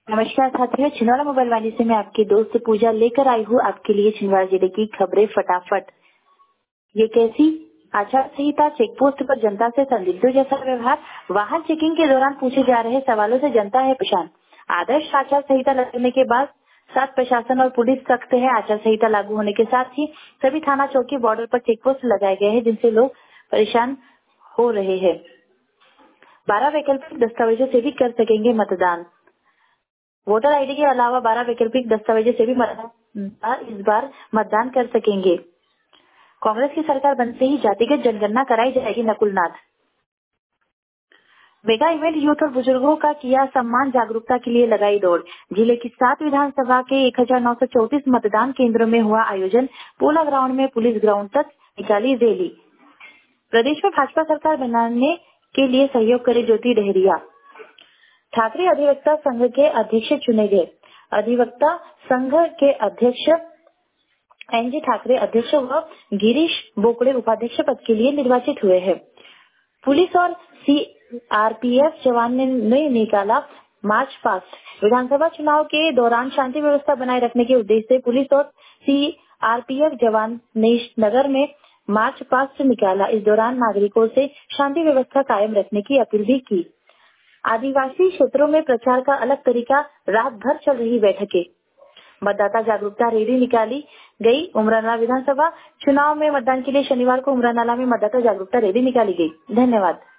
नमस्कार साथियों, छिंदवाड़ा मोबाइल वाणी से मैं आपकी दोस्त पूजा लेकर आई हूँ आपके लिए छिंदवाड़ा जिले की खबरें फटाफट। ये कैसी आचार संहिता, चेक पोस्ट पर जनता से संदिग्धों जैसा व्यवहार, वाहन चेकिंग के दौरान पूछे जा रहे सवालों से जनता है परेशान। आदर्श आचार संहिता लगने के बाद साथ प्रशासन और पुलिस सख्त है। आचार संहिता लागू होने के साथ ही सभी थाना चौकी बॉर्डर पर चेक पोस्ट लगाए गए हैं, जिनसे लोग परेशान हो रहे हैं। 12 वैकल्पिक दस्तावेजों से भी कर सकेंगे मतदान। वोटर आईडी के अलावा 12 वैकल्पिक दस्तावेजों से भी इस बार मतदान कर सकेंगे। कांग्रेस की सरकार बनते ही जातिगत जनगणना कराई जाएगी, नकुलनाथ। मेगा इवेंट यूथ और बुजुर्गों का किया सम्मान, जागरूकता के लिए लगाई दौड़। जिले की 7 विधानसभा के 1934 मतदान केंद्रों में हुआ आयोजन। पोला ग्राउंड में पुलिस ग्राउंड तक निकाली रैली। प्रदेश में भाजपा सरकार बनाने के लिए सहयोग करे ज्योति डहरिया। ठाकरे अधिवक्ता संघ के अध्यक्ष चुने गए। अधिवक्ता संघ के अध्यक्ष एनजी ठाकरे अध्यक्ष व गिरीश बोकड़े उपाध्यक्ष पद के लिए निर्वाचित हुए हैं। पुलिस और सीआरपीएफ जवान ने निकाला मार्च पास्ट। विधानसभा चुनाव के दौरान शांति व्यवस्था बनाए रखने के उद्देश्य से पुलिस और सीआरपीएफ जवान ने नगर में मार्च पास्ट निकाला। इस दौरान नागरिकों से शांति व्यवस्था कायम रखने की अपील भी की। आदिवासी क्षेत्रों में प्रचार का अलग तरीका, रात भर चल रही बैठकें। मतदाता जागरूकता रैली निकाली गई। उमरानाला विधानसभा चुनाव में मतदान के लिए शनिवार को उमरानाला में मतदाता जागरूकता रैली निकाली गई। धन्यवाद।